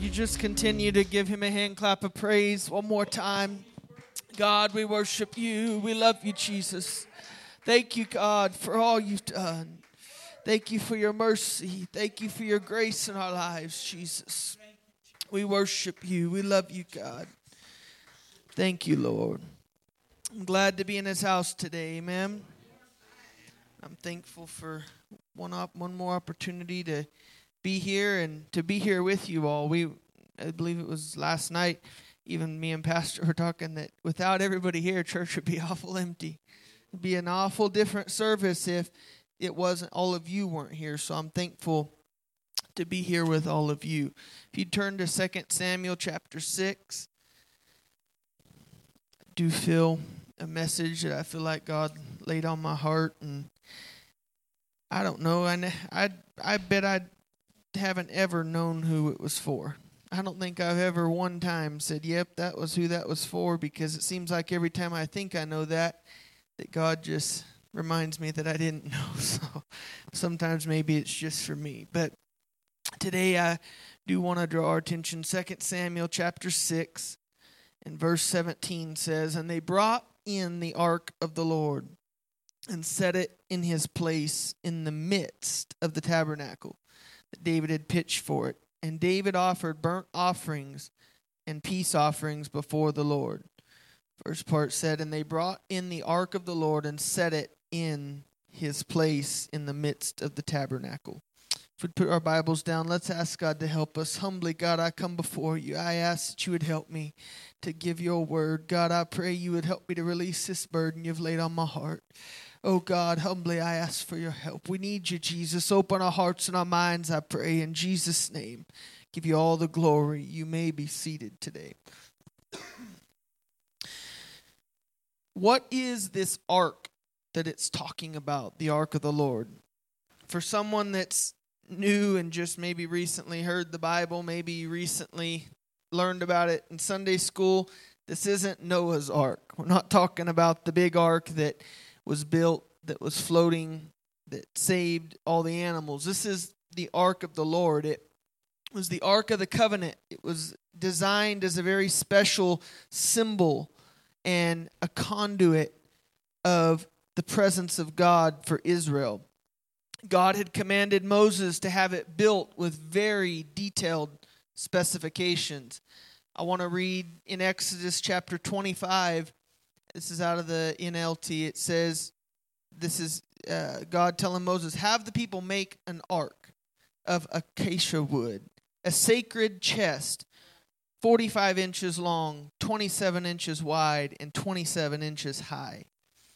You just continue to give him a hand clap of praise one more time. God, we worship you. We love you, Jesus. Thank you, God, for all you've done. Thank you for your mercy. Thank you for your grace in our lives, Jesus. We worship you. We love you, God. Thank you, Lord. I'm glad to be in his house today, amen. I'm thankful for one more opportunity to be here and to be here with you all. I believe it was last night, even me and Pastor were talking that without everybody here, church would be awful empty. It'd be an awful different service if it wasn't, all of you weren't here. So I'm thankful to be here with all of you. If you turn to 2 Samuel chapter 6, I do feel a message that I feel like God laid on my heart, and I don't know, I bet I haven't ever known who it was for. I don't think I've ever one time said, yep, that was who that was for, because it seems like every time I think I know that God just reminds me that I didn't know. So sometimes maybe it's just for me. But today I do want to draw our attention. 2 Samuel chapter 6 and verse 17 says, "And they brought in the ark of the Lord and set it in his place in the midst of the tabernacle that David had pitched for it. And David offered burnt offerings and peace offerings before the Lord." First part said, "And they brought in the ark of the Lord and set it in his place in the midst of the tabernacle." If we put our Bibles down, let's ask God to help us. Humbly, God, I come before you. I ask that you would help me to give your word. God, I pray you would help me to release this burden you've laid on my heart. Oh God, humbly I ask for your help. We need you, Jesus. Open our hearts and our minds, I pray, in Jesus' name. Give you all the glory. You may be seated today. What is this ark that it's talking about, the ark of the Lord? For someone that's new and just maybe recently heard the Bible, maybe recently learned about it in Sunday school, this isn't Noah's ark. We're not talking about the big ark that was built, that was floating, that saved all the animals. This is the ark of the Lord. It was the ark of the covenant. It was designed as a very special symbol and a conduit of the presence of God for Israel. God had commanded Moses to have it built with very detailed specifications. I want to read in Exodus chapter 25. This is out of the NLT. It says, this is God telling Moses, "Have the people make an ark of acacia wood, a sacred chest, 45 inches long, 27 inches wide, and 27 inches high."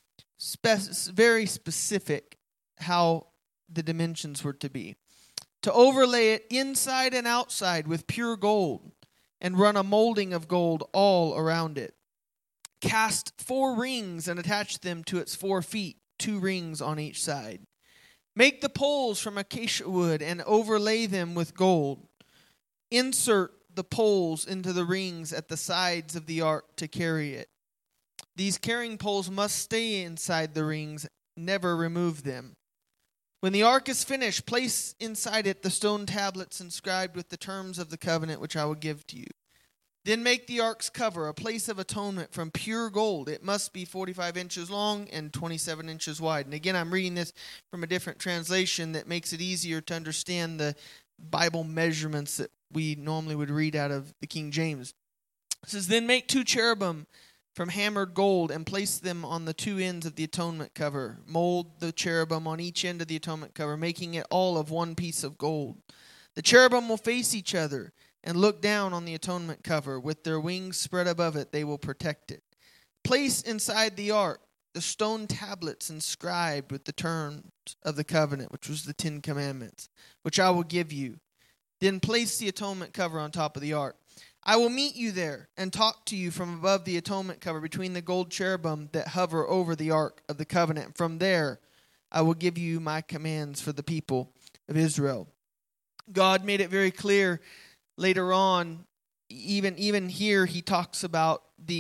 Very specific how the dimensions were to be. "To overlay it inside and outside with pure gold, and run a molding of gold all around it. Cast 4 rings and attach them to its 4 feet, 2 rings on each side. Make the poles from acacia wood and overlay them with gold. Insert the poles into the rings at the sides of the ark to carry it. These carrying poles must stay inside the rings, never remove them. When the ark is finished, place inside it the stone tablets inscribed with the terms of the covenant which I will give to you. Then make the ark's cover, a place of atonement, from pure gold. It must be 45 inches long and 27 inches wide." And again, I'm reading this from a different translation that makes it easier to understand the Bible measurements that we normally would read out of the King James. It says, "Then make 2 cherubim from hammered gold and place them on the 2 ends of the atonement cover. Mold the cherubim on each end of the atonement cover, making it all of 1 piece of gold. The cherubim will face each other and look down on the atonement cover. With their wings spread above it, they will protect it. Place inside the ark the stone tablets inscribed with the terms of the covenant," which was the 10 Commandments, "which I will give you. Then place the atonement cover on top of the ark. I will meet you there and talk to you from above the atonement cover between the gold cherubim that hover over the ark of the covenant. From there, I will give you my commands for the people of Israel." God made it very clear later on, even here, he talks about the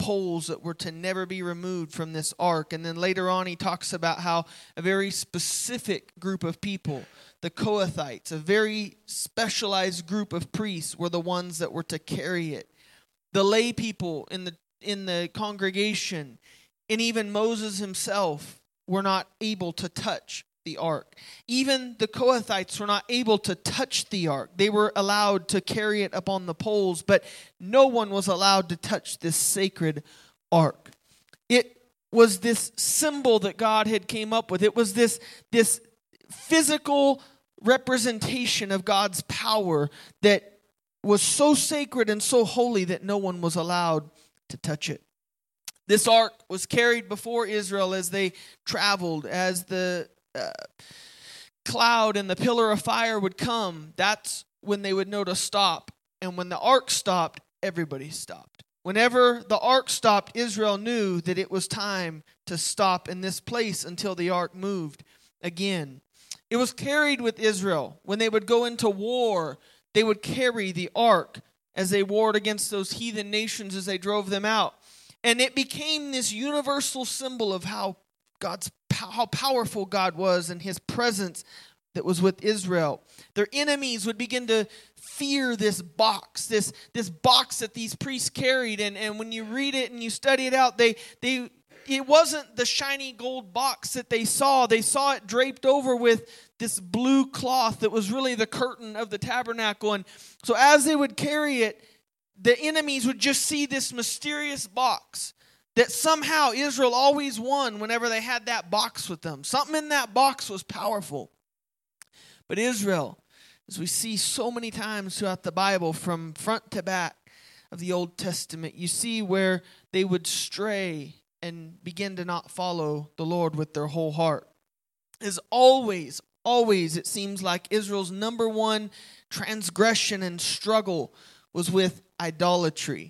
poles that were to never be removed from this ark. And then later on he talks about how a very specific group of people, the Kohathites, a very specialized group of priests, were the ones that were to carry it. The lay people in the congregation, and even Moses himself, were not able to touch the ark. Even the Kohathites were not able to touch the ark. They were allowed to carry it up on the poles, but no one was allowed to touch this sacred ark. It was this symbol that God had came up with. It was this physical representation of God's power that was so sacred and so holy that no one was allowed to touch it. This ark was carried before Israel as they traveled, as the cloud and the pillar of fire would come. That's when they would know to stop. And when the ark stopped, everybody stopped. Whenever the ark stopped, Israel knew that it was time to stop in this place until the ark moved again. It was carried with Israel. When they would go into war, they would carry the ark as they warred against those heathen nations as they drove them out. And it became this universal symbol of how powerful God was and his presence that was with Israel. Their enemies would begin to fear this box, this box that these priests carried. And when you read it and you study it out, it wasn't the shiny gold box that they saw. They saw it draped over with this blue cloth that was really the curtain of the tabernacle. And so as they would carry it, the enemies would just see this mysterious box that somehow Israel always won whenever they had that box with them. Something in that box was powerful. But Israel, as we see so many times throughout the Bible, from front to back of the Old Testament, you see where they would stray and begin to not follow the Lord with their whole heart. As always, it seems like Israel's number one transgression and struggle was with idolatry.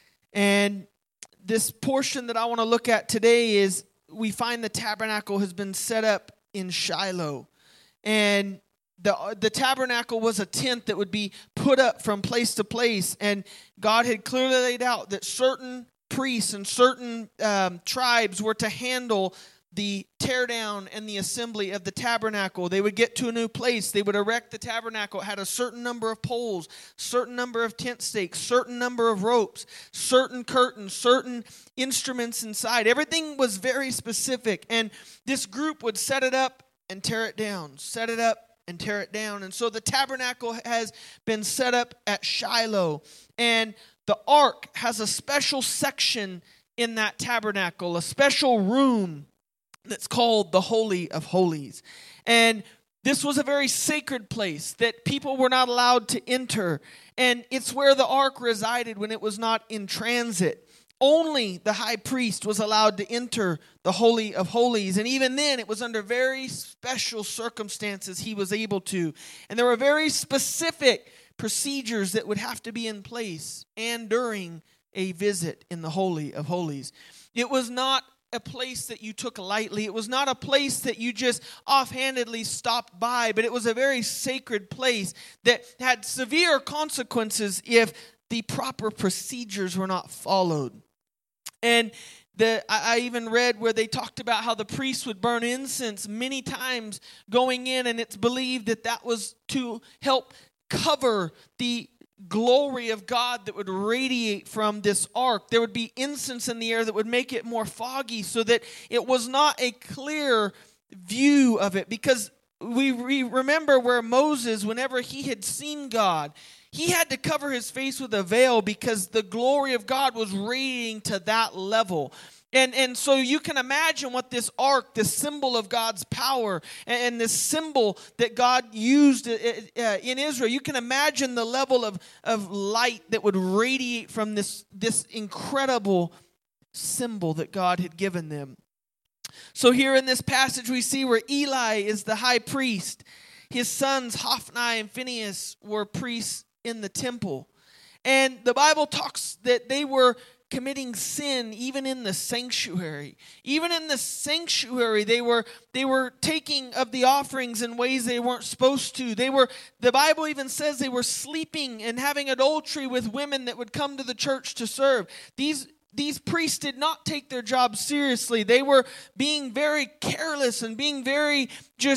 And this portion that I want to look at today is we find the tabernacle has been set up in Shiloh. And the tabernacle was a tent that would be put up from place to place. And God had clearly laid out that certain priests and certain tribes were to handle the teardown and the assembly of the tabernacle. They would get to a new place. They would erect the tabernacle. It had a certain number of poles, certain number of tent stakes, certain number of ropes, certain curtains, certain instruments inside. Everything was very specific. And this group would set it up and tear it down, set it up and tear it down. And so the tabernacle has been set up at Shiloh. And the ark has a special section in that tabernacle, a special room that's called the Holy of Holies. And this was a very sacred place that people were not allowed to enter. And it's where the ark resided when it was not in transit. Only the high priest was allowed to enter the Holy of Holies. And even then, it was under very special circumstances he was able to. And there were very specific procedures that would have to be in place and during a visit in the Holy of Holies. It was not a place that you took lightly. It was not a place that you just offhandedly stopped by, but it was a very sacred place that had severe consequences if the proper procedures were not followed. And I even read where they talked about how the priests would burn incense many times going in, and it's believed that that was to help cover the glory of God that would radiate from this ark. There would be incense in the air that would make it more foggy so that it was not a clear view of it. Because we remember where Moses, whenever he had seen God, he had to cover his face with a veil because the glory of God was radiating to that level. And so you can imagine what this ark, this symbol of God's power, and this symbol that God used in Israel, you can imagine the level of light that would radiate from this incredible symbol that God had given them. So here in this passage we see where Eli is the high priest. His sons Hophni and Phinehas were priests in the temple. And the Bible talks that they were committing sin even in the sanctuary. Even in the sanctuary, they were taking of the offerings in ways they weren't supposed to. The Bible even says they were sleeping and having adultery with women that would come to the church to serve. These these priests did not take their job seriously. They were being very careless and being very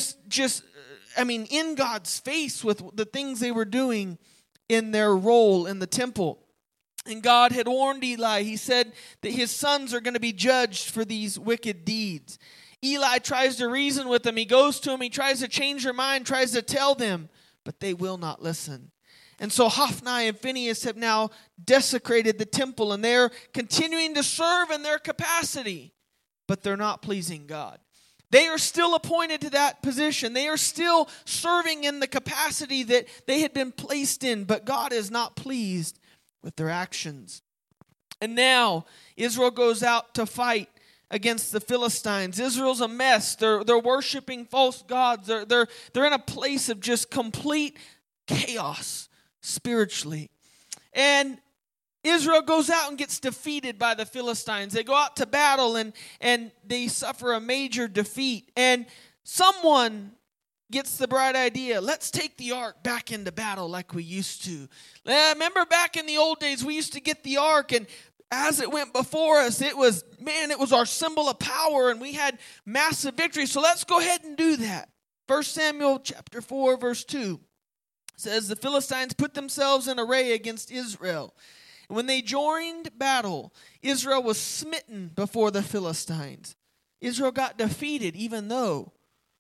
in God's face with the things they were doing in their role in the temple. And God had warned Eli. He said that his sons are going to be judged for these wicked deeds. Eli tries to reason with them. He goes to them. He tries to change their mind, tries to tell them, but they will not listen. And so Hophni and Phinehas have now desecrated the temple, and they're continuing to serve in their capacity, but they're not pleasing God. They are still appointed to that position. They are still serving in the capacity that they had been placed in, but God is not pleased with their actions. And now Israel goes out to fight against the Philistines. Israel's a mess. They're worshiping false gods. They're in a place of just complete chaos spiritually. And Israel goes out and gets defeated by the Philistines. They go out to battle and they suffer a major defeat. And someone gets the bright idea, let's take the ark back into battle like we used to. Remember back in the old days, we used to get the ark, and as it went before us, it was our symbol of power, and we had massive victory. So let's go ahead and do that. 1 Samuel chapter 4, verse 2 says, the Philistines put themselves in array against Israel. And when they joined battle, Israel was smitten before the Philistines. Israel got defeated, even though,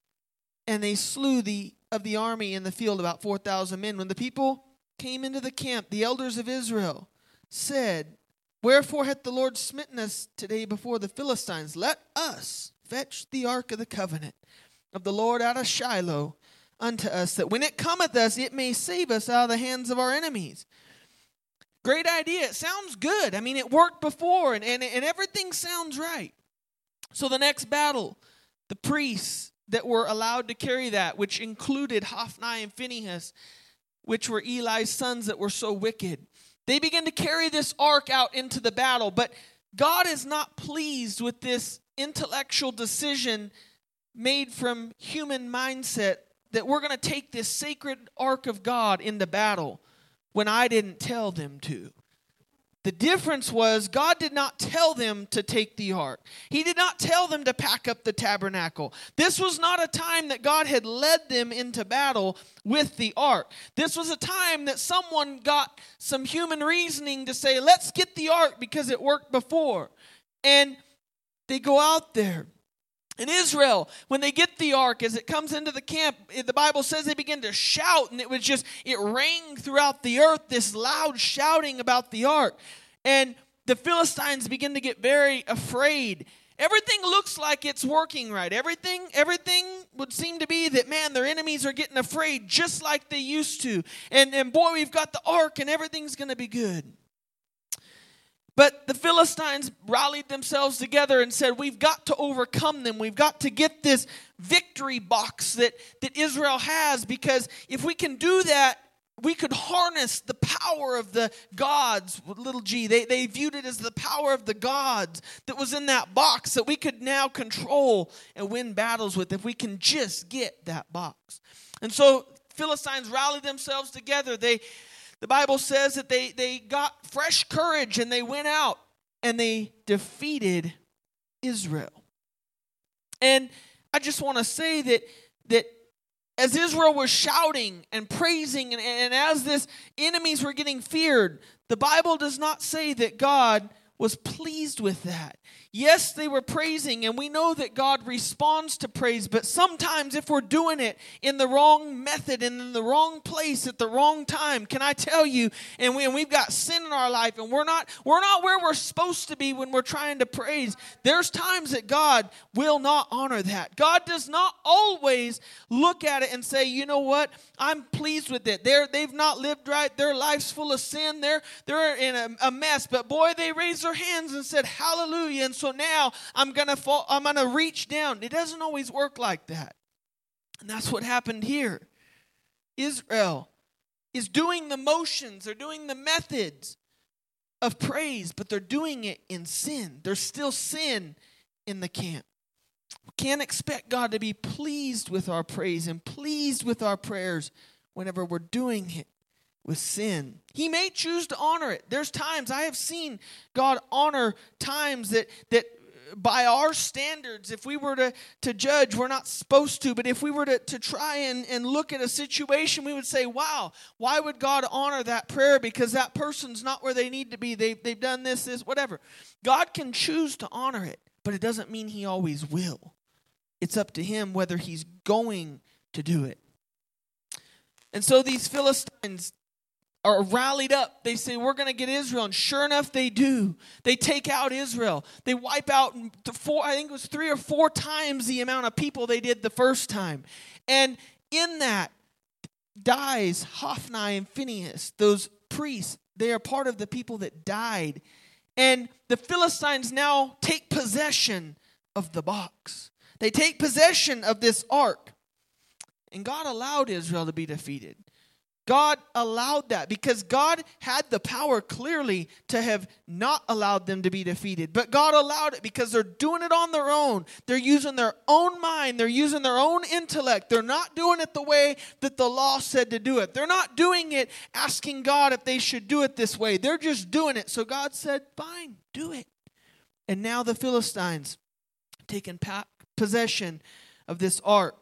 and they slew of the army in the field about 4,000 men. When the people came into the camp, the elders of Israel said, wherefore hath the Lord smitten us today before the Philistines? Let us fetch the ark of the covenant of the Lord out of Shiloh unto us, that when it cometh us, it may save us out of the hands of our enemies. Great idea. It sounds good. I mean, it worked before, and everything sounds right. So the next battle, the priests that were allowed to carry that, which included Hophni and Phinehas, which were Eli's sons that were so wicked, they began to carry this ark out into the battle. But God is not pleased with this intellectual decision made from human mindset that we're going to take this sacred ark of God into battle when I didn't tell them to. The difference was God did not tell them to take the ark. He did not tell them to pack up the tabernacle. This was not a time that God had led them into battle with the ark. This was a time that someone got some human reasoning to say, let's get the ark because it worked before. And they go out there. In Israel, when they get the ark, as it comes into the camp, the Bible says they begin to shout, and it rang throughout the earth, this loud shouting about the ark. And the Philistines begin to get very afraid. Everything looks like it's working right. Everything would seem to be that, man, their enemies are getting afraid just like they used to. And boy, we've got the ark, and everything's going to be good. But the Philistines rallied themselves together and said, we've got to overcome them. We've got to get this victory box that Israel has, because if we can do that, we could harness the power of the gods, with little g. They viewed it as the power of the gods that was in that box that we could now control and win battles with if we can just get that box. And so Philistines rallied themselves together. The Bible says that they got fresh courage and they went out and they defeated Israel. And I just want to say that as Israel was shouting and praising and as this enemies were getting feared, the Bible does not say that God was pleased with that. Yes, they were praising, and we know that God responds to praise, but sometimes if we're doing it in the wrong method and in the wrong place at the wrong time, can I tell you, and we've got sin in our life, and we're not where we're supposed to be when we're trying to praise, there's times that God will not honor that. God does not always look at it and say, you know what, I'm pleased with it. They've not lived right. Their life's full of sin. They're in a mess, but boy, they raised their hands and said, hallelujah, and so now I'm going to reach down. It doesn't always work like that. And that's what happened here. Israel is doing the motions. They're doing the methods of praise, but they're doing it in sin. There's still sin in the camp. We can't expect God to be pleased with our praise and pleased with our prayers whenever we're doing it with sin. He may choose to honor it. There's times I have seen God honor times that by our standards, if we were to judge, we're not supposed to, but if we were to try and look at a situation, we would say, wow, why would God honor that prayer? Because that person's not where they need to be. They've done this, whatever. God can choose to honor it, but it doesn't mean he always will. It's up to him whether he's going to do it. And so these Philistines are rallied up. They say, we're going to get Israel. And sure enough, they do. They take out Israel. They wipe out, I think it was 3 or 4 times the amount of people they did the first time. And in that dies Hophni and Phinehas, those priests. They are part of the people that died. And the Philistines now take possession of the box. They take possession of this ark. And God allowed Israel to be defeated. God allowed that because God had the power clearly to have not allowed them to be defeated. But God allowed it because they're doing it on their own. They're using their own mind. They're using their own intellect. They're not doing it the way that the law said to do it. They're not doing it asking God if they should do it this way. They're just doing it. So God said, fine, do it. And now the Philistines taking possession of this ark.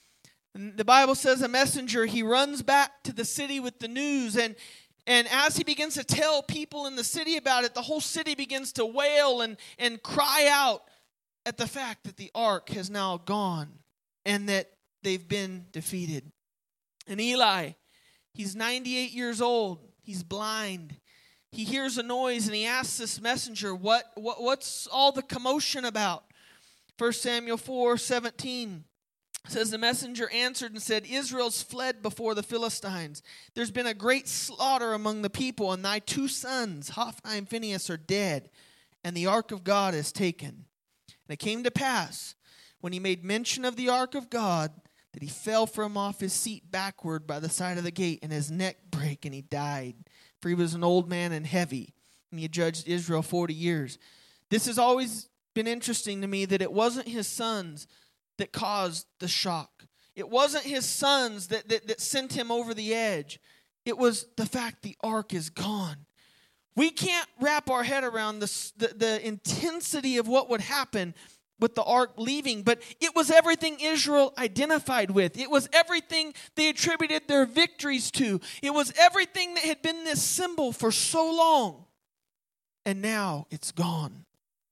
And the Bible says a messenger, he runs back to the city with the news. And as he begins to tell people in the city about it, the whole city begins to wail and cry out at the fact that the ark has now gone and that they've been defeated. And Eli, he's 98 years old. He's blind. He hears a noise and he asks this messenger, what's all the commotion about? 1 Samuel 4:17. Says the messenger answered and said, Israel's fled before the Philistines. There's been a great slaughter among the people, and thy 2 sons, Hophni and Phinehas, are dead, and the ark of God is taken. And it came to pass, when he made mention of the ark of God, that he fell from off his seat backward by the side of the gate, and his neck brake, and he died. For he was an old man and heavy, and he had judged Israel 40 years. This has always been interesting to me, that it wasn't his sons that caused the shock. It wasn't his sons that sent him over the edge. It was the fact the ark is gone. We can't wrap our head around the intensity of what would happen with the ark leaving, but it was everything Israel identified with. It was everything they attributed their victories to. It was everything that had been this symbol for so long. And now it's gone.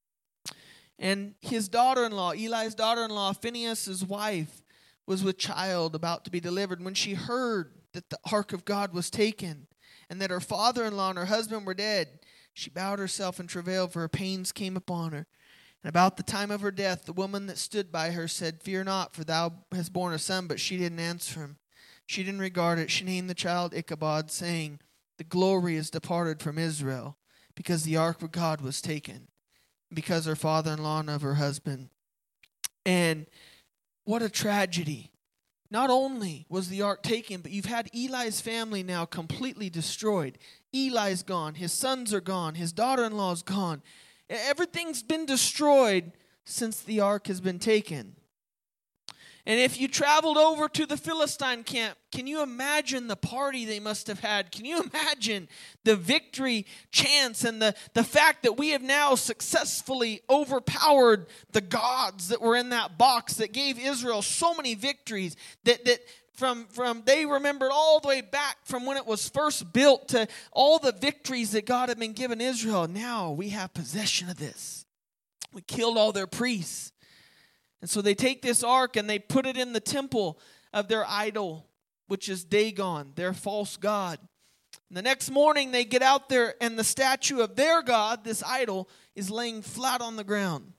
And his daughter-in-law, Eli's daughter-in-law, Phinehas' wife, was with child about to be delivered. When she heard that the ark of God was taken and that her father-in-law and her husband were dead, she bowed herself and travailed, for her pains came upon her. And about the time of her death, the woman that stood by her said, Fear not, for thou hast borne a son. But she didn't answer him. She didn't regard it. She named the child Ichabod, saying, The glory is departed from Israel, because the ark of God was taken, because her father-in-law and of her husband. And what a tragedy. Not only was the ark taken, but you've had Eli's family now completely destroyed. Eli's gone. His sons are gone. His daughter-in-law's gone. Everything's been destroyed since the ark has been taken. And if you traveled over to the Philistine camp, can you imagine the party they must have had? Can you imagine the victory chants and the fact that we have now successfully overpowered the gods that were in that box that gave Israel so many victories that from they remembered all the way back from when it was first built to all the victories that God had been given Israel. Now we have possession of this. We killed all their priests. And so they take this ark and they put it in the temple of their idol, which is Dagon, their false god. And the next morning they get out there and the statue of their god, this idol, is laying flat on the ground.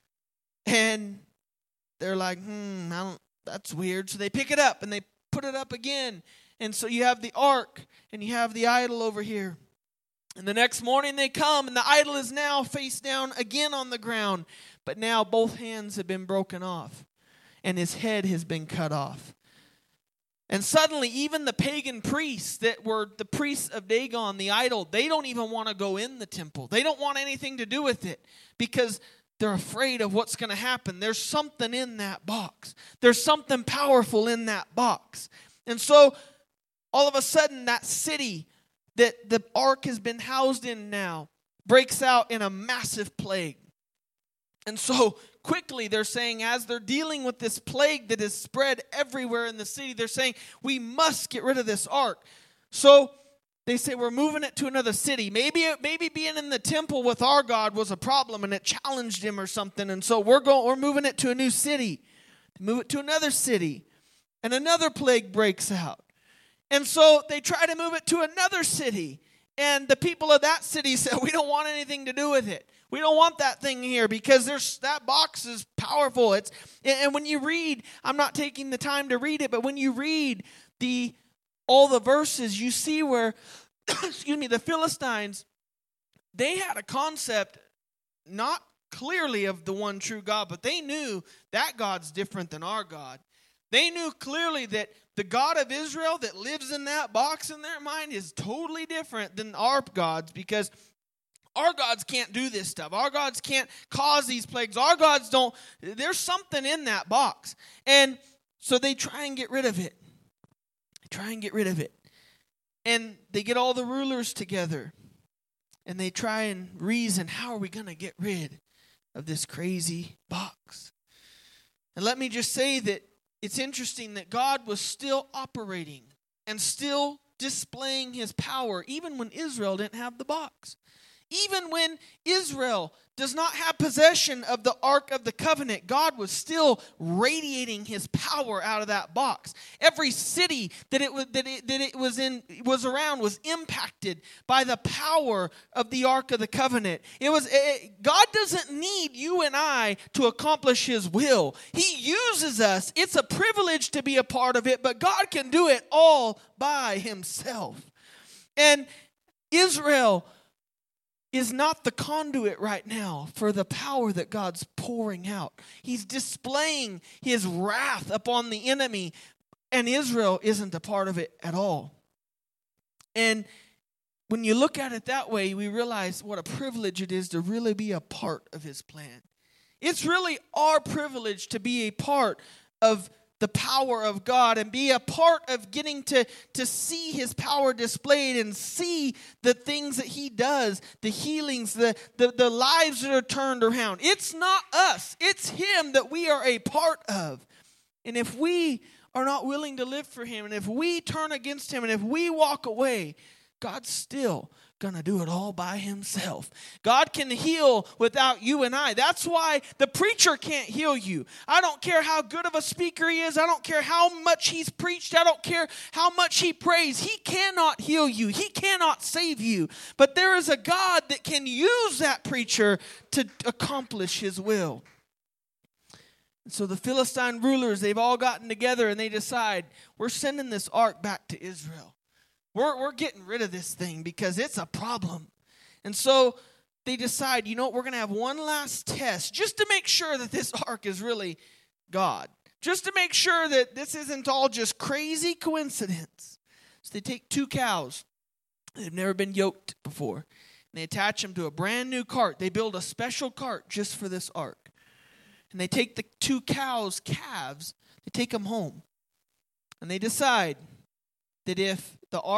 And they're like, that's weird. So they pick it up and they put it up again. And so you have the ark and you have the idol over here. And the next morning they come and the idol is now face down again on the ground. But now both hands have been broken off and his head has been cut off. And suddenly even the pagan priests that were the priests of Dagon, the idol, they don't even want to go in the temple. They don't want anything to do with it because they're afraid of what's going to happen. There's something in that box. There's something powerful in that box. And so all of a sudden that city that the ark has been housed in now breaks out in a massive plague. And so quickly they're saying, as they're dealing with this plague that is spread everywhere in the city, they're saying, we must get rid of this ark. So they say, we're moving it to another city. Maybe being in the temple with our God was a problem and it challenged him or something. And so we're moving it to a new city. Move it to another city. And another plague breaks out. And so they try to move it to another city. And the people of that city said, we don't want anything to do with it. We don't want that thing here because that box is powerful. And when you read, I'm not taking the time to read it, but when you read all the verses, you see where, the Philistines, they had a concept, not clearly of the one true God, but they knew that God's different than our God. They knew clearly that the God of Israel that lives in that box in their mind is totally different than our gods, because our gods can't do this stuff. Our gods can't cause these plagues. Our gods don't. There's something in that box. And so they try and get rid of it. And they get all the rulers together. And they try and reason, how are we going to get rid of this crazy box? And let me just say that it's interesting that God was still operating and still displaying his power even when Israel didn't have the box. Even when Israel does not have possession of the Ark of the Covenant, God was still radiating his power out of that box. Every city that it was around was impacted by the power of the Ark of the Covenant. God doesn't need you and I to accomplish his will. He uses us. It's a privilege to be a part of it, but God can do it all by himself. And Israel is not the conduit right now for the power that God's pouring out. He's displaying his wrath upon the enemy, and Israel isn't a part of it at all. And when you look at it that way, we realize what a privilege it is to really be a part of his plan. It's really our privilege to be a part of the power of God and be a part of getting to see his power displayed and see the things that he does, the healings, the lives that are turned around. It's not us. It's him that we are a part of. And if we are not willing to live for him, and if we turn against him, and if we walk away, God's still going to do it all by himself. God can heal without you and I. That's why the preacher can't heal you. I don't care how good of a speaker he is. I don't care how much he's preached. I don't care how much he prays. He cannot heal you. He cannot save you. But there is a God that can use that preacher to accomplish his will. And so the Philistine rulers, they've all gotten together and they decide, we're sending this ark back to Israel. We're getting rid of this thing because it's a problem. And so they decide, we're going to have one last test just to make sure that this ark is really God. Just to make sure that this isn't all just crazy coincidence. So they take 2 cows. They've never been yoked before. And they attach them to a brand new cart. They build a special cart just for this ark. And they take the 2 calves, they take them home. And they decide that if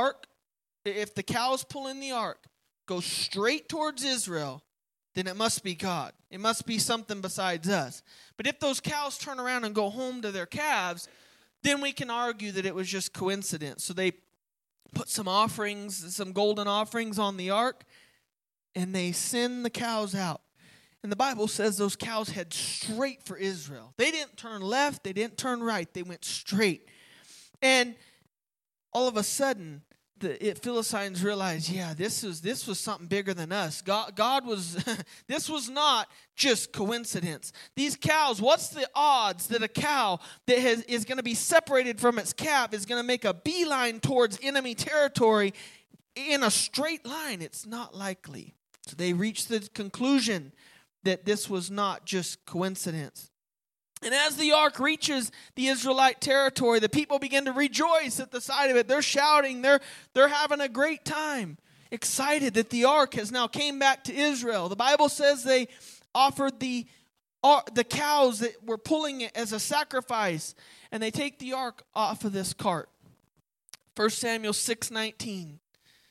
the cows pulling the ark go straight towards Israel, then it must be God. It must be something besides us. But if those cows turn around and go home to their calves, then we can argue that it was just coincidence. So they put some golden offerings on the ark, and they send the cows out. And the Bible says those cows head straight for Israel. They didn't turn left. They didn't turn right. They went straight. And all of a sudden, the Philistines realized, this was something bigger than us. God was, this was not just coincidence. These cows, what's the odds that a cow that is going to be separated from its calf is going to make a beeline towards enemy territory in a straight line? It's not likely. So they reached the conclusion that this was not just coincidence. And as the ark reaches the Israelite territory, the people begin to rejoice at the sight of it. They're shouting. They're having a great time, excited that the ark has now came back to Israel. The Bible says they offered the cows that were pulling it as a sacrifice, and they take the ark off of this cart. 1 Samuel 6:19.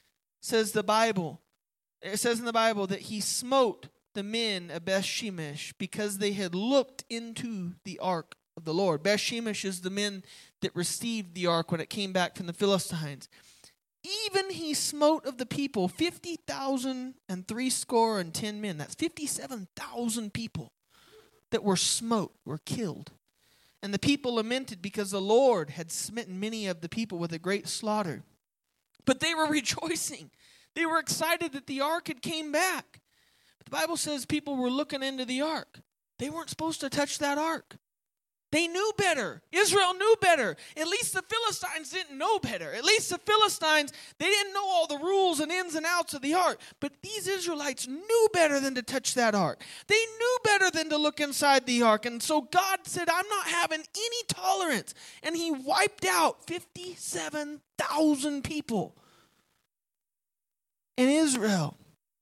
says the Bible. It says in the Bible that he smote the men of Beth-shemesh because they had looked into the ark of the Lord. Beth-shemesh is the men that received the ark when it came back from the Philistines. Even he smote of the people 50,000 and 70 men. That's 57,000 people that were smote, were killed. And the people lamented because the Lord had smitten many of the people with a great slaughter. But they were rejoicing. They were excited that the ark had came back. But the Bible says people were looking into the ark. They weren't supposed to touch that ark. They knew better. Israel knew better. At least the Philistines didn't know better. At least the Philistines, they didn't know all the rules and ins and outs of the ark. But these Israelites knew better than to touch that ark. They knew better than to look inside the ark. And so God said, I'm not having any tolerance. And he wiped out 57,000 people in Israel.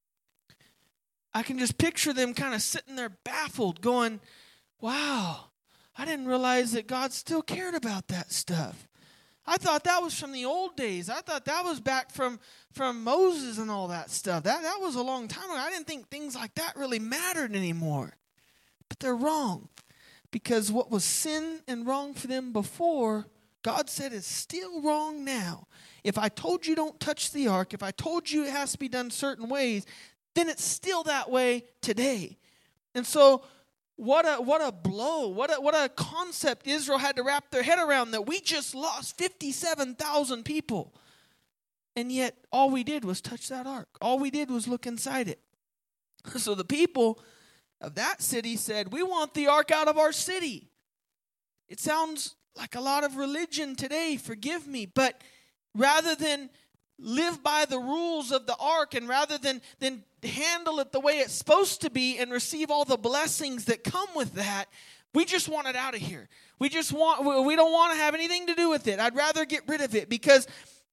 I can just picture them kind of sitting there baffled going, wow. I didn't realize that God still cared about that stuff. I thought that was from the old days. I thought that was back from Moses and all that stuff. That was a long time ago. I didn't think things like that really mattered anymore. But they're wrong. Because what was sin and wrong for them before, God said is still wrong now. If I told you don't touch the ark, if I told you it has to be done certain ways, then it's still that way today. And so What a blow, what a concept Israel had to wrap their head around, that we just lost 57,000 people. And yet all we did was touch that ark. All we did was look inside it. So the people of that city said, we want the ark out of our city. It sounds like a lot of religion today, forgive me, but rather than live by the rules of the ark and rather than handle it the way it's supposed to be and receive all the blessings that come with that, we just want it out of here. We don't want to have anything to do with it. I'd rather get rid of it because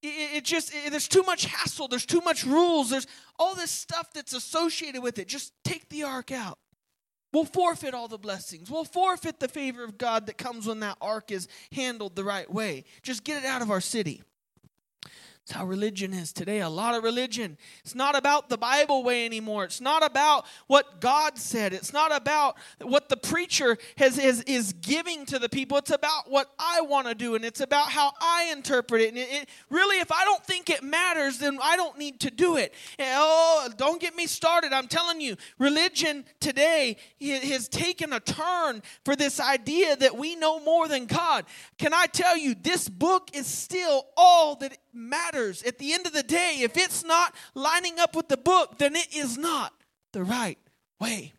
there's too much hassle, there's too much rules, there's all this stuff that's associated with it. Just take the ark out. We'll forfeit all the blessings. We'll forfeit the favor of God that comes when that ark is handled the right way. Just get it out of our city. That's how religion is today. A lot of religion. It's not about the Bible way anymore. It's not about what God said. It's not about what the preacher is giving to the people. It's about what I want to do, and it's about how I interpret it. And it really, if I don't think it matters, then I don't need to do it. And, don't get me started. I'm telling you, religion today has taken a turn for this idea that we know more than God. Can I tell you, this book is still all that matters. At the end of the day, if it's not lining up with the book, then it is not the right way.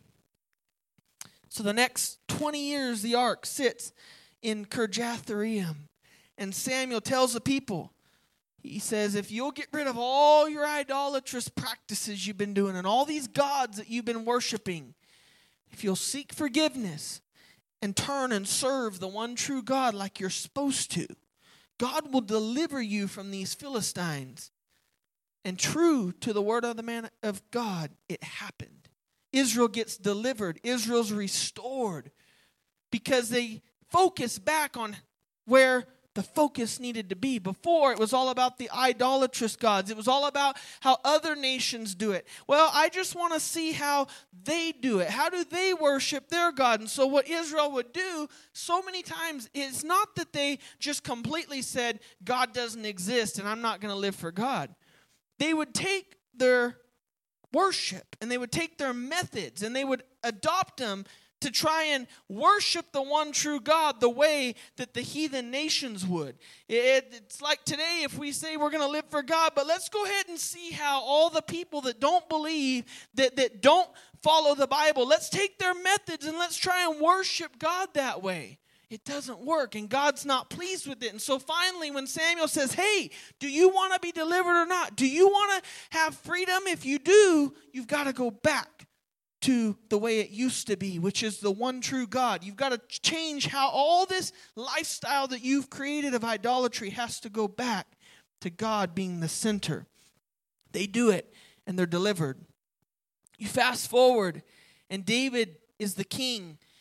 So the next 20 years, the ark sits in Kirjath-jearim. And Samuel tells the people, he says, if you'll get rid of all your idolatrous practices you've been doing and all these gods that you've been worshiping, if you'll seek forgiveness and turn and serve the one true God like you're supposed to, God will deliver you from these Philistines. And true to the word of the man of God, it happened. Israel gets delivered. Israel's restored because they focus back on where the focus needed to be. Before, it was all about the idolatrous gods. It was all about how other nations do it. Well, I just want to see how they do it. How do they worship their God? And so what Israel would do so many times is not that they just completely said, God doesn't exist and I'm not going to live for God. They would take their worship and they would take their methods and they would adopt them to try and worship the one true God the way that the heathen nations would. It's like today if we say we're going to live for God, but let's go ahead and see how all the people that don't believe, that don't follow the Bible, let's take their methods and let's try and worship God that way. It doesn't work, and God's not pleased with it. And so finally, when Samuel says, hey, do you want to be delivered or not? Do you want to have freedom? If you do, you've got to go back to the way it used to be, which is the one true God. You've got to change how all this lifestyle that you've created of idolatry has to go back to God being the center. They do it, and they're delivered. You fast forward, and David is the king.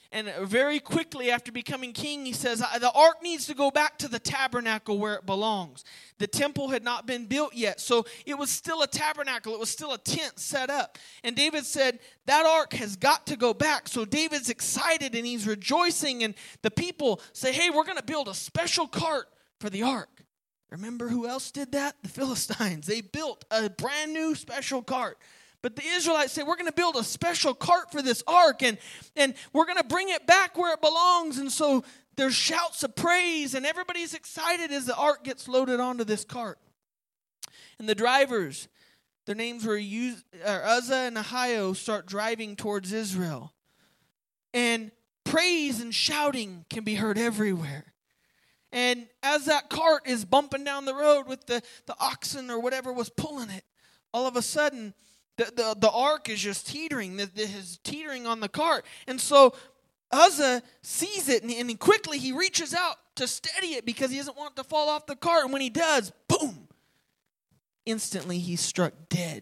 And very quickly after becoming king, he says, the ark needs to go back to the tabernacle where it belongs. The temple had not been built yet, so it was still a tabernacle. It was still a tent set up. And David said, that ark has got to go back. So David's excited and he's rejoicing. And the people say, hey, we're going to build a special cart for the ark. Remember who else did that? The Philistines. They built a brand new special cart. But the Israelites say, we're going to build a special cart for this ark, and we're going to bring it back where it belongs. And so there's shouts of praise, and everybody's excited as the ark gets loaded onto this cart. And the drivers, their names were Uzzah and Ahio, start driving towards Israel. And praise and shouting can be heard everywhere. And as that cart is bumping down the road with the oxen or whatever was pulling it, all of a sudden, the ark is just teetering. Is teetering on the cart. And so Uzzah sees it, and quickly he reaches out to steady it because he doesn't want it to fall off the cart. And when he does, boom! Instantly he's struck dead.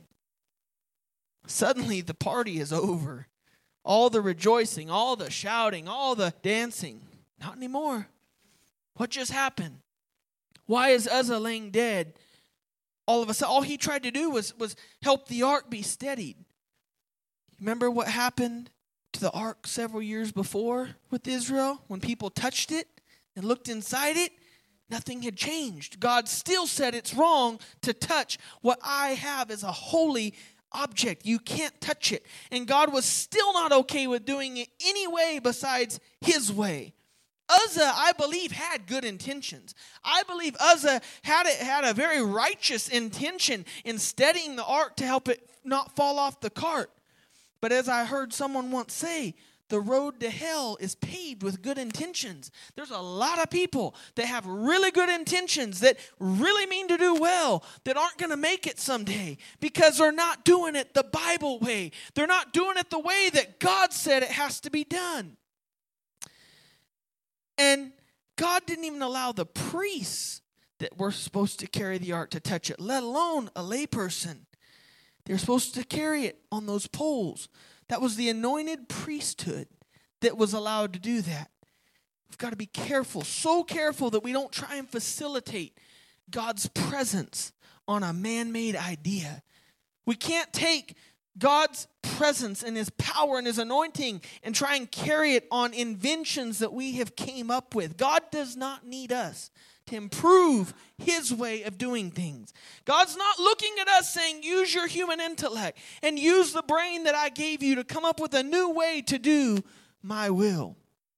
Suddenly the party is over. All the rejoicing, all the shouting, all the dancing. Not anymore. What just happened? Why is Uzzah laying dead? All of a sudden, all he tried to do was help the ark be steadied. Remember what happened to the ark several years before with Israel? When people touched it and looked inside it, nothing had changed. God still said it's wrong to touch what I have as a holy object. You can't touch it. And God was still not okay with doing it any way besides his way. Uzzah, I believe, had good intentions. I believe Uzzah had a very righteous intention in steadying the ark to help it not fall off the cart. But as I heard someone once say, the road to hell is paved with good intentions. There's a lot of people that have really good intentions, that really mean to do well, that aren't going to make it someday because they're not doing it the Bible way. They're not doing it the way that God said it has to be done. And God didn't even allow the priests that were supposed to carry the ark to touch it, let alone a layperson. They're supposed to carry it on those poles. That was the anointed priesthood that was allowed to do that. We've got to be careful, so careful that we don't try and facilitate God's presence on a man-made idea. We can't take God's presence and his power and his anointing and try and carry it on inventions that we have came up with. God does not need us to improve his way of doing things. God's not looking at us saying, use your human intellect and use the brain that I gave you to come up with a new way to do my will.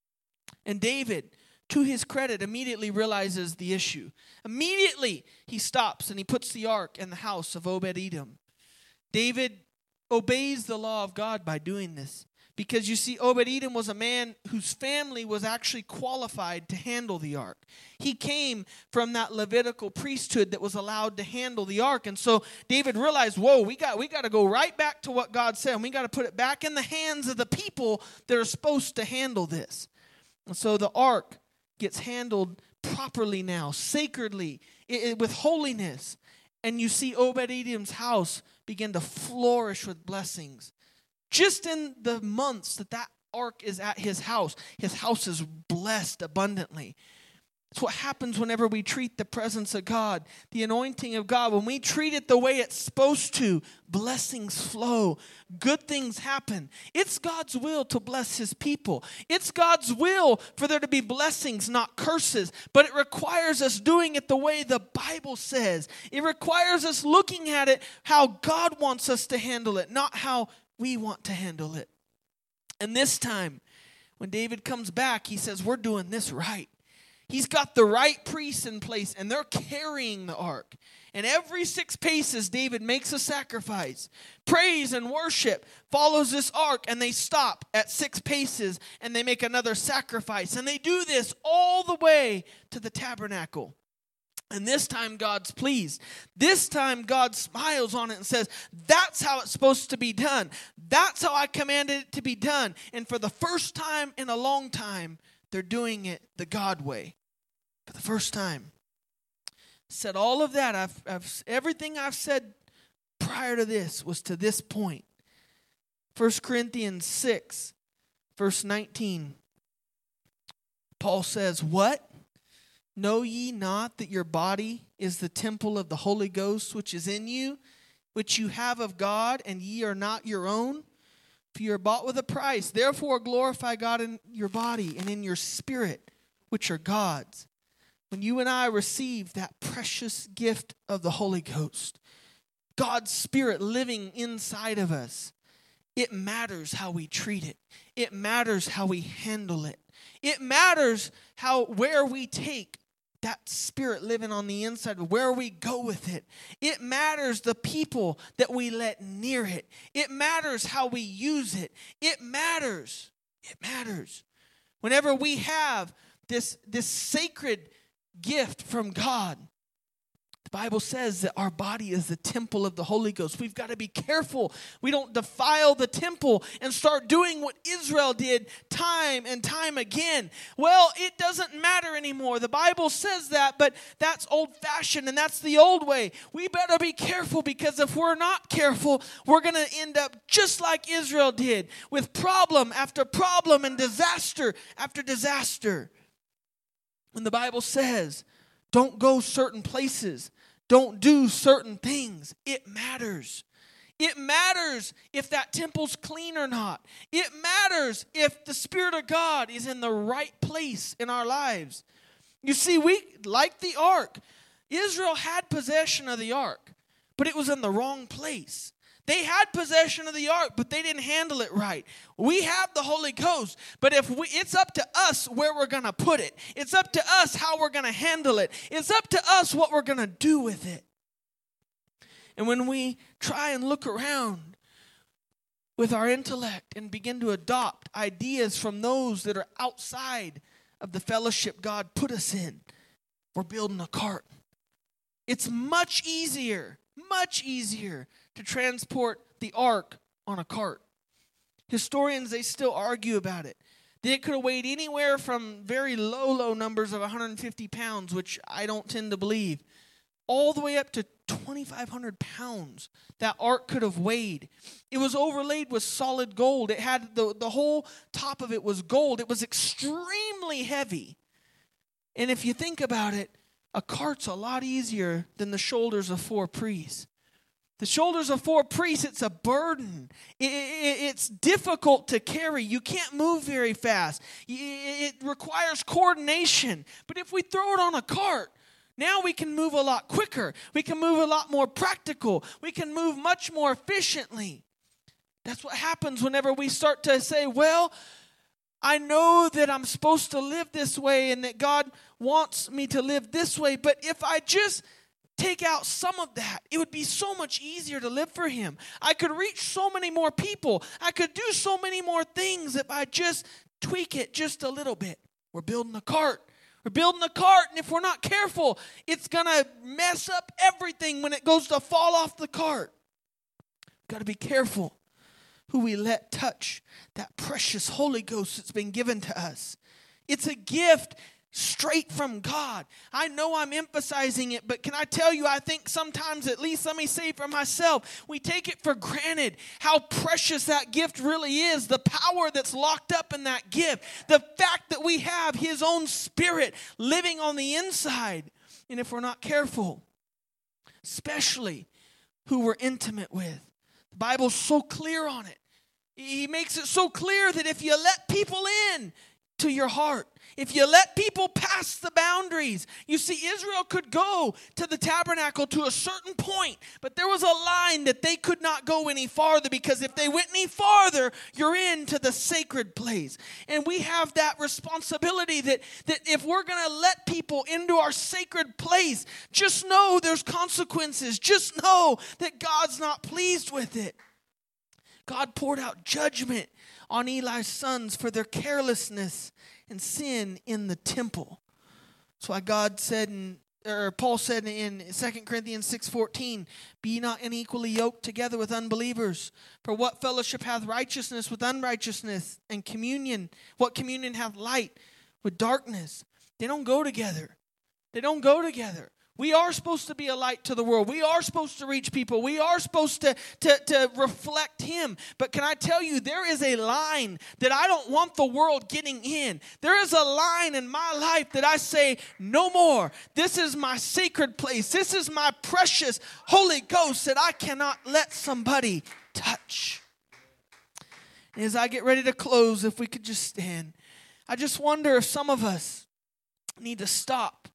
And David, to his credit, immediately realizes the issue. Immediately, he stops and he puts the ark in the house of Obed-Edom. David obeys the law of God by doing this. Because you see, Obed-Edom was a man whose family was actually qualified to handle the ark. He came from that Levitical priesthood that was allowed to handle the ark. And so David realized, whoa, we got to go right back to what God said. And we got to put it back in the hands of the people that are supposed to handle this. And so the ark gets handled properly now, sacredly, with holiness. And you see Obed-Edom's house begin to flourish with blessings. Just in the months that ark is at his house is blessed abundantly. It's what happens whenever we treat the presence of God, the anointing of God. When we treat it the way it's supposed to, blessings flow. Good things happen. It's God's will to bless his people. It's God's will for there to be blessings, not curses. But it requires us doing it the way the Bible says. It requires us looking at it how God wants us to handle it, not how we want to handle it. And this time, when David comes back, he says, we're doing this right. He's got the right priests in place, and they're carrying the ark. And every 6 paces, David makes a sacrifice. Praise and worship follows this ark, and they stop at 6 paces, and they make another sacrifice. And they do this all the way to the tabernacle. And this time, God's pleased. This time, God smiles on it and says, that's how it's supposed to be done. That's how I commanded it to be done. And for the first time in a long time, they're doing it the God way. For the first time. Said all of that. Everything I've said prior to this was to this point. 1 Corinthians 6, verse 19 Paul says, what? Know ye not that your body is the temple of the Holy Ghost which is in you, which you have of God, and ye are not your own? For you are bought with a price. Therefore glorify God in your body and in your spirit, which are God's. When you and I receive that precious gift of the Holy Ghost, God's Spirit living inside of us, it matters how we treat it. It matters how we handle it. It matters where we take that Spirit living on the inside, where we go with it. It matters the people that we let near it. It matters how we use it. It matters. It matters. Whenever we have this sacred gift from God, the Bible says that our body is the temple of the Holy Ghost. We've got to be careful we don't defile the temple and start doing what Israel did time and time again. Well, it doesn't matter anymore. The Bible says that, but that's old-fashioned and that's the old way. We better be careful, because if we're not careful, we're going to end up just like Israel did, with problem after problem and disaster after disaster. When the Bible says, don't go certain places, don't do certain things, it matters. It matters if that temple's clean or not. It matters if the Spirit of God is in the right place in our lives. You see, we, like the ark, Israel had possession of the ark, but it was in the wrong place. They had possession of the ark, but they didn't handle it right. We have the Holy Ghost, but it's up to us where we're going to put it. It's up to us how we're going to handle it. It's up to us what we're going to do with it. And when we try and look around with our intellect and begin to adopt ideas from those that are outside of the fellowship God put us in, we're building a cart. It's much easier to transport the ark on a cart. Historians, they still argue about it. It could have weighed anywhere from very low numbers of 150 pounds, which I don't tend to believe, all the way up to 2,500 pounds that ark could have weighed. It was overlaid with solid gold. It had the whole top of it was gold. It was extremely heavy. And if you think about it, a cart's a lot easier than the shoulders of 4 priests. The shoulders of 4 priests, it's a burden. It's difficult to carry. You can't move very fast. It requires coordination. But if we throw it on a cart, now we can move a lot quicker. We can move a lot more practical. We can move much more efficiently. That's what happens whenever we start to say, well, I know that I'm supposed to live this way and that God wants me to live this way, but if I just take out some of that, it would be so much easier to live for Him. I could reach so many more people. I could do so many more things if I just tweak it just a little bit. We're building a cart. We're building a cart, and if we're not careful, it's going to mess up everything when it goes to fall off the cart. We've got to be careful who we let touch that precious Holy Ghost that's been given to us. It's a gift straight from God. I know I'm emphasizing it, but can I tell you, I think sometimes, at least let me say for myself, we take it for granted how precious that gift really is, the power that's locked up in that gift, the fact that we have His own Spirit living on the inside. And if we're not careful, especially who we're intimate with, the Bible's so clear on it. He makes it so clear that if you let people in to your heart, if you let people pass the boundaries. You see, Israel could go to the tabernacle to a certain point, but there was a line that they could not go any farther, because if they went any farther, you're into the sacred place. And we have that responsibility that if we're going to let people into our sacred place, just know there's consequences. Just know that God's not pleased with it. God poured out judgment on Eli's sons for their carelessness and sin in the temple. That's why Paul said in 2 Corinthians 6:14, "Be ye not unequally yoked together with unbelievers. For what fellowship hath righteousness with unrighteousness? And communion, what communion hath light with darkness?" They don't go together. They don't go together. We are supposed to be a light to the world. We are supposed to reach people. We are supposed to reflect Him. But can I tell you, there is a line that I don't want the world getting in. There is a line in my life that I say, no more. This is my sacred place. This is my precious Holy Ghost that I cannot let somebody touch. And as I get ready to close, if we could just stand, I just wonder if some of us need to stop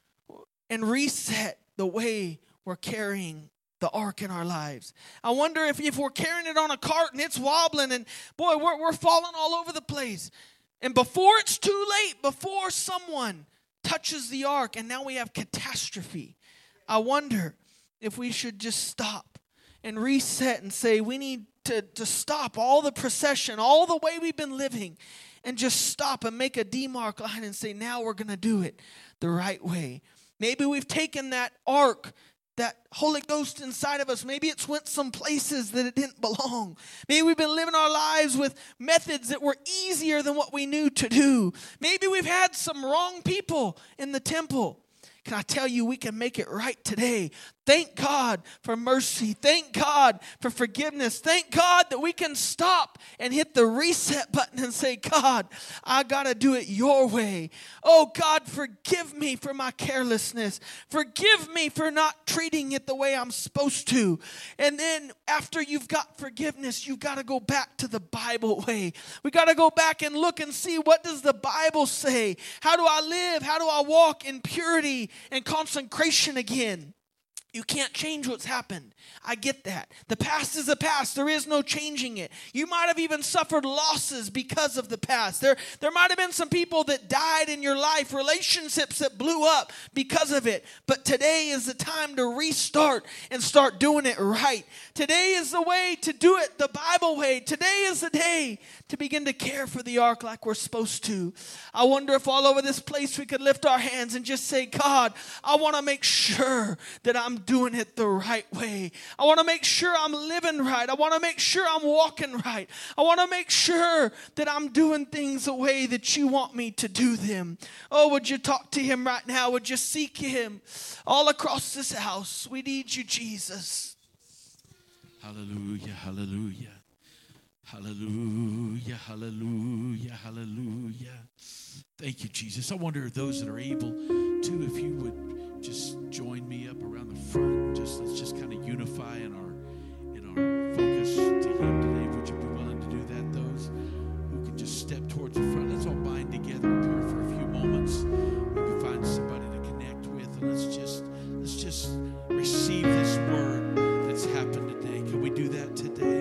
and reset the way we're carrying the ark in our lives. I wonder if we're carrying it on a cart and it's wobbling and boy, we're falling all over the place. And before it's too late, before someone touches the ark and now we have catastrophe, I wonder if we should just stop and reset and say we need to stop all the procession, all the way we've been living, and just stop and make a demarc line and say now we're going to do it the right way. Maybe we've taken that ark, that Holy Ghost inside of us. Maybe it's went some places that it didn't belong. Maybe we've been living our lives with methods that were easier than what we knew to do. Maybe we've had some wrong people in the temple. Can I tell you, we can make it right today. Thank God for mercy. Thank God for forgiveness. Thank God that we can stop and hit the reset button and say, God, I got to do it your way. Oh, God, forgive me for my carelessness. Forgive me for not treating it the way I'm supposed to. And then after you've got forgiveness, you've got to go back to the Bible way. We got to go back and look and see, what does the Bible say? How do I live? How do I walk in purity and consecration again? You can't change what's happened. I get that. The past is the past. There is no changing it. You might have even suffered losses because of the past. There might have been some people that died in your life, relationships that blew up because of it. But today is the time to restart and start doing it right. Today is the way to do it the Bible way. Today is the day to begin to care for the ark like we're supposed to. I wonder if all over this place we could lift our hands and just say, God, I want to make sure that I'm doing it the right way. I want to make sure I'm living right. I want to make sure I'm walking right. I want to make sure that I'm doing things the way that you want me to do them. Oh, would you talk to Him right now? Would you seek Him all across this house? We need you, Jesus. Hallelujah, hallelujah. Hallelujah, hallelujah, hallelujah. Thank you, Jesus. I wonder if those that are able to, if you would just join me up around the front. Let's just kind of unify in our focus to Him today. Would you be willing to do that? Those who can just step towards the front. Let's all bind together up here for a few moments. Maybe find somebody to connect with, and let's just receive this word that's happened today. Can we do that today?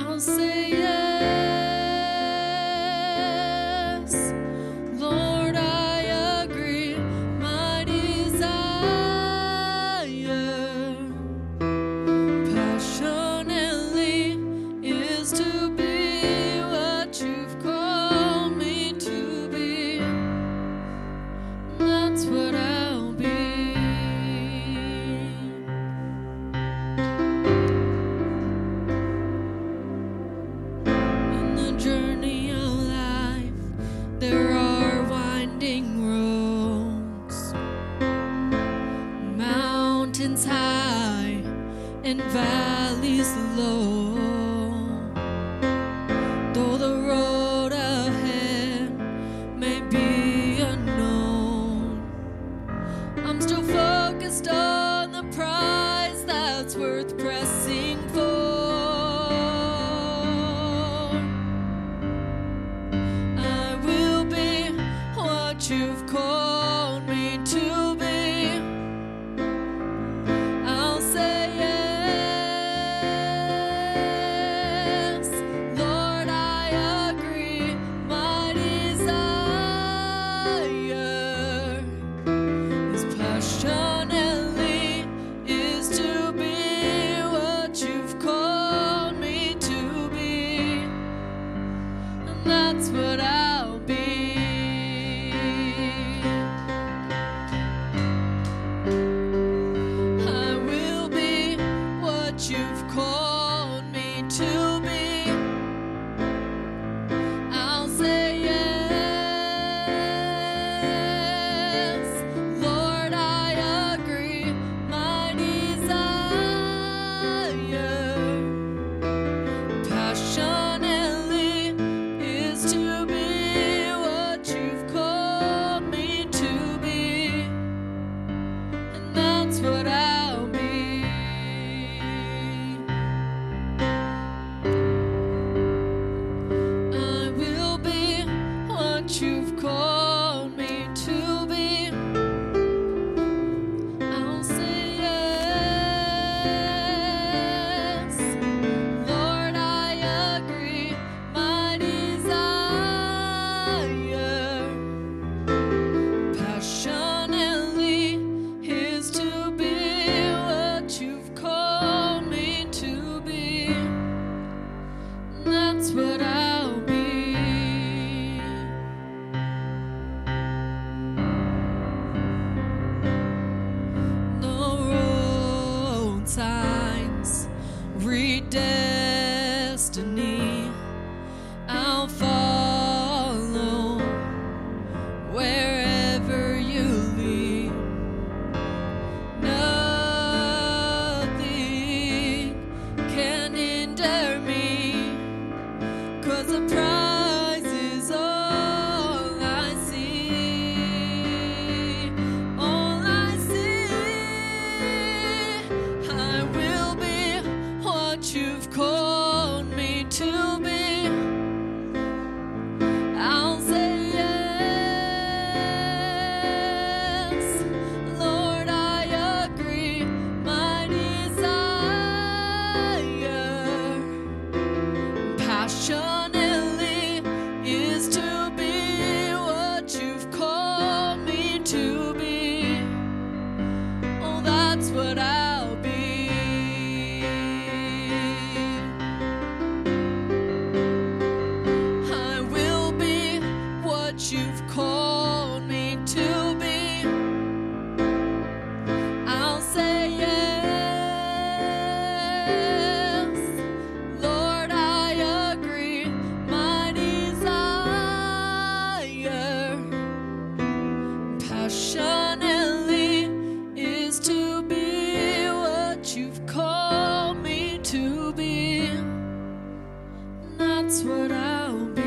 Say yes, Lord. you've called me to be. I'll say yes. Lord, I agree. My desire passionately is to be what you've called me to be. That's what I'll be. No road signs read destiny. I'll follow wherever you lead. Nothing can hinder me, 'cause the prize is all I see. All I see. I will be what you've called me to be. I'll say yes. Lord, I agree. My desire passionately is to be what you've called me to be. Oh, that's what I'll be. I will be what you've called me to be. I'll say yes. Lord, I agree. My desire passionately is to be what you've called me to be. That's what I'll be.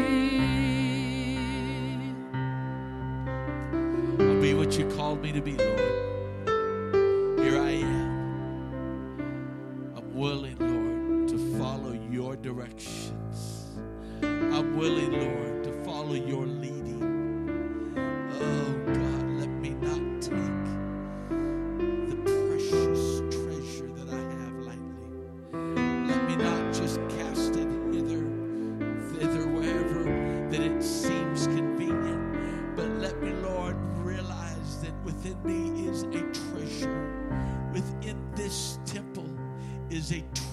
I'll be what you called me to be, Lord. Here I am. I'm willing, Lord, to follow your directions. I'm willing, Lord, to follow your leading. Oh, God, let me not take the precious treasure that I have lightly. Let me not just cast it hither, thither, wherever that it seems convenient. But let me, Lord, realize that within me is a treasure. Within this temple is a